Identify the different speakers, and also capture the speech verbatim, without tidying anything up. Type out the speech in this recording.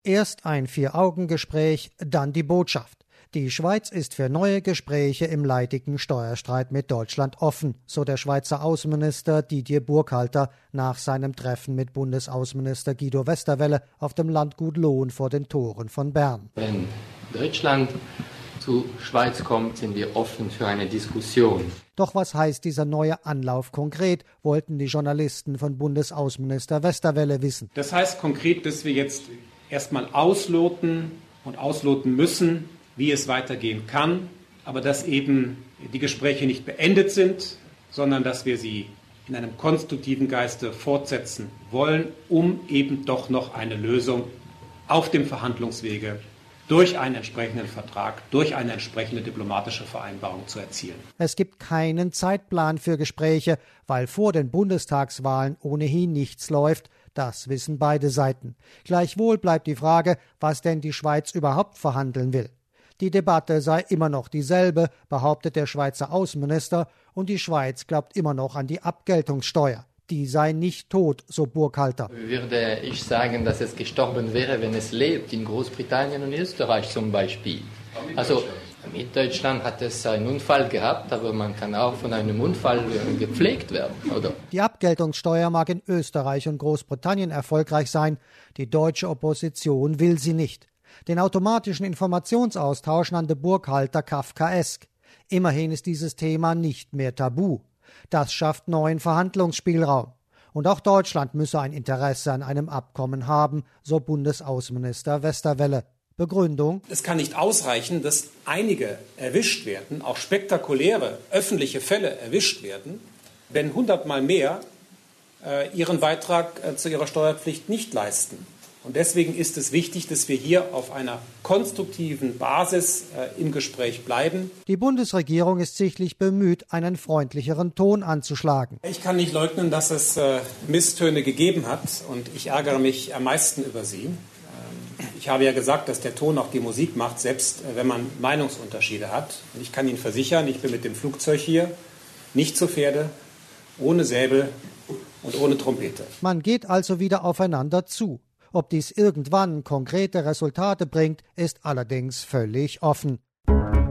Speaker 1: Erst ein Vier-Augen-Gespräch, dann die Botschaft. Die Schweiz ist für neue Gespräche im leidigen Steuerstreit mit Deutschland offen, so der Schweizer Außenminister Didier Burkhalter nach seinem Treffen mit Bundesaußenminister Guido Westerwelle auf dem Landgut Lohn vor den Toren von Bern.
Speaker 2: Wenn Deutschland zu Schweiz kommt, sind wir offen für eine Diskussion.
Speaker 1: Doch was heißt dieser neue Anlauf konkret, wollten die Journalisten von Bundesaußenminister Westerwelle wissen.
Speaker 3: Das heißt konkret, dass wir jetzt erstmal ausloten und ausloten müssen, wie es weitergehen kann, aber dass eben die Gespräche nicht beendet sind, sondern dass wir sie in einem konstruktiven Geiste fortsetzen wollen, um eben doch noch eine Lösung auf dem Verhandlungswege durch einen entsprechenden Vertrag, durch eine entsprechende diplomatische Vereinbarung zu erzielen.
Speaker 1: Es gibt keinen Zeitplan für Gespräche, weil vor den Bundestagswahlen ohnehin nichts läuft. Das wissen beide Seiten. Gleichwohl bleibt die Frage, was denn die Schweiz überhaupt verhandeln will. Die Debatte sei immer noch dieselbe, behauptet der Schweizer Außenminister, und die Schweiz glaubt immer noch an die Abgeltungssteuer. Die sei nicht tot, so Burkhalter.
Speaker 2: Würde ich sagen, dass es gestorben wäre, wenn es lebt, in Großbritannien und Österreich zum Beispiel. Also mit Deutschland hat es einen Unfall gehabt, aber man kann auch von einem Unfall gepflegt werden, oder?
Speaker 1: Die Abgeltungssteuer mag in Österreich und Großbritannien erfolgreich sein, die deutsche Opposition will sie nicht. Den automatischen Informationsaustausch nannte Burkhalter kafkaesk. Immerhin ist dieses Thema nicht mehr tabu. Das schafft neuen Verhandlungsspielraum. Und auch Deutschland müsse ein Interesse an einem Abkommen haben, so Bundesaußenminister Westerwelle. Begründung:
Speaker 3: Es kann nicht ausreichen, dass einige erwischt werden, auch spektakuläre öffentliche Fälle erwischt werden, wenn hundertmal mehr äh, ihren Beitrag äh, zu ihrer Steuerpflicht nicht leisten. Und deswegen ist es wichtig, dass wir hier auf einer konstruktiven Basis äh, im Gespräch bleiben.
Speaker 1: Die Bundesregierung ist sichtlich bemüht, einen freundlicheren Ton anzuschlagen.
Speaker 3: Ich kann nicht leugnen, dass es äh, Misstöne gegeben hat, und ich ärgere mich am meisten über sie. Ähm, ich habe ja gesagt, dass der Ton auch die Musik macht, selbst äh, wenn man Meinungsunterschiede hat. Und ich kann Ihnen versichern, ich bin mit dem Flugzeug hier, nicht zu Pferde, ohne Säbel und ohne Trompete.
Speaker 1: Man geht also wieder aufeinander zu. Ob dies irgendwann konkrete Resultate bringt, ist allerdings völlig offen.